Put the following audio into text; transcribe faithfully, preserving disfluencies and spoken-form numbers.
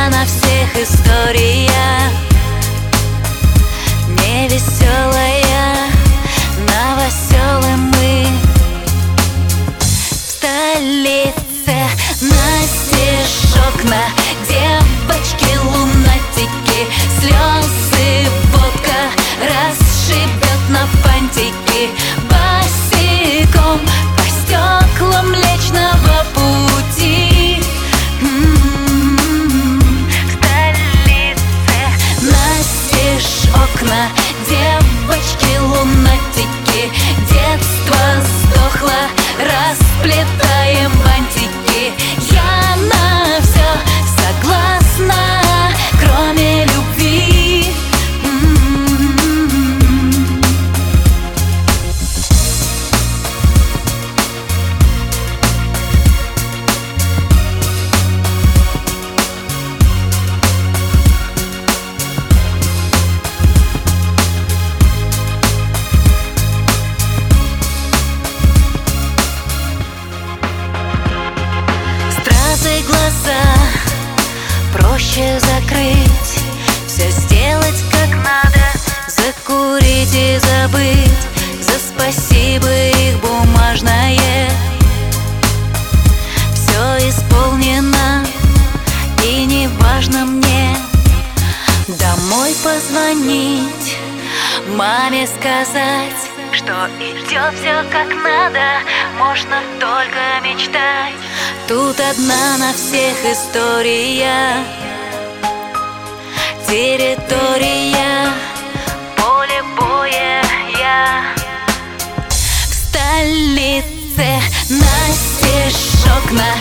одна на всех история, невеселая, новоселы мы. В столице настежь окна, девочки лунатики, слезы водка расшибет на фантики. Босиком по стеклам Млечного Пути. В столице настежь окна, девочки лунатики, детство сдохло, расплетаем бантики. Я на все согласна, кроме любви. Глаза проще закрыть, все сделать как надо, закурить и забыть. За спасибо их бумажное все исполнено, и не важно мне домой позвонить, маме сказать, что идет все как надо, можно только мечтать. Тут одна на всех история, территория, поле боя. Я в столице настежь окна,